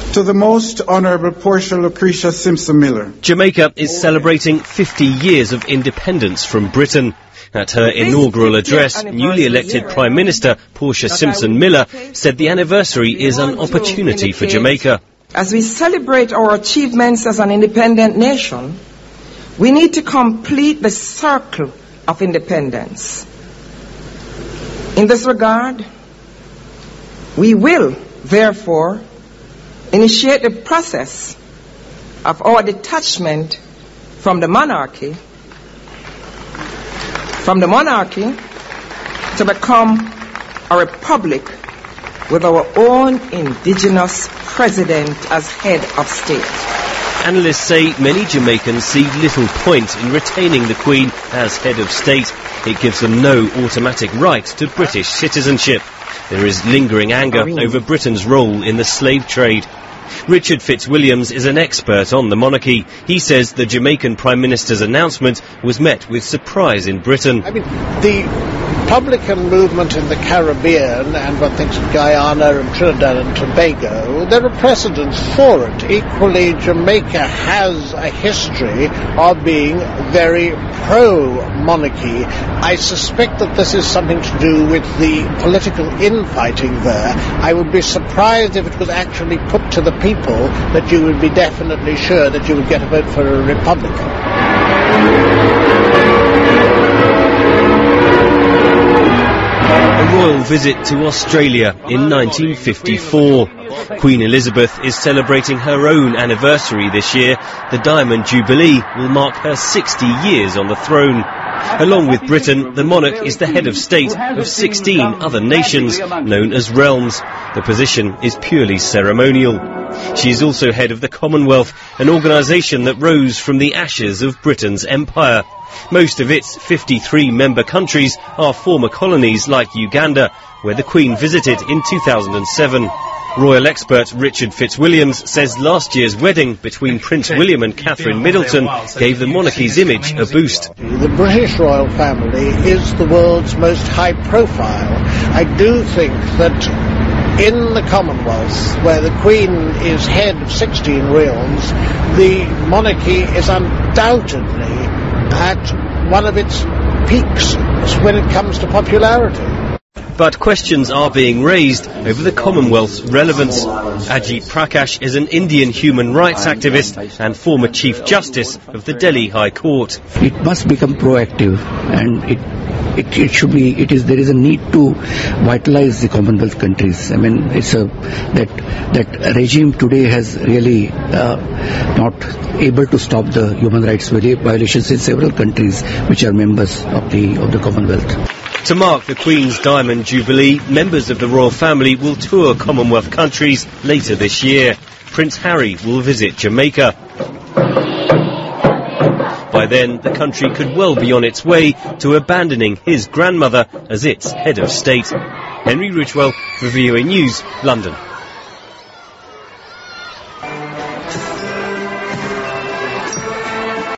To the Most Honourable Portia Lucretia Simpson Miller. Jamaica is celebrating 50 years of independence from Britain. At her inaugural address, newly elected Prime Minister Portia Simpson Miller said the anniversary is an opportunity for Jamaica. As we celebrate our achievements as an independent nation, we need to complete the circle of independence. In this regard, we will, therefore, initiate the process of our detachment from the monarchy to become a republic with our own indigenous president as head of state. Analysts say many Jamaicans see little point in retaining the Queen as head of state. It gives them no automatic right to British citizenship. There is lingering anger over Britain's role in the slave trade. Richard Fitzwilliams is an expert on the monarchy. He says the Jamaican Prime Minister's announcement was met with surprise in Britain. I mean, the Republican movement in the Caribbean, and one thinks of Guyana and Trinidad and Tobago, there are precedents for it. Equally, Jamaica has a history of being very pro-monarchy. I suspect that this is something to do with the political infighting there. I would be surprised if it was actually put to the people that you would be definitely sure that you would get a vote for a Republican. A royal visit to Australia in 1954. Queen Elizabeth is celebrating her own anniversary this year. The Diamond Jubilee will mark her 60 years on the throne. Along with Britain, the monarch is the head of state of 16 other nations, known as realms. The position is purely ceremonial. She is also head of the Commonwealth, an organisation that rose from the ashes of Britain's empire. Most of its 53 member countries are former colonies like Uganda, where the Queen visited in 2007. Royal expert Richard Fitzwilliams says last year's wedding between Prince William and Catherine Middleton gave the monarchy's image a boost. The British royal family is the world's most high profile. I do think that in the Commonwealth, where the Queen is head of 16 realms, the monarchy is undoubtedly at one of its peaks when it comes to popularity. But questions are being raised over the Commonwealth's relevance. Ajit Prakash is an Indian human rights activist and former Chief Justice of the Delhi High Court. It must become proactive, and it should be. There is a need to vitalize the Commonwealth countries. I mean, that regime today has really not able to stop the human rights violations in several countries which are members of the Commonwealth. To mark the Queen's Diamond Jubilee, members of the royal family will tour Commonwealth countries later this year. Prince Harry will visit Jamaica. By then, the country could well be on its way to abandoning his grandmother as its head of state. Henry Ridgewell for VOA News, London.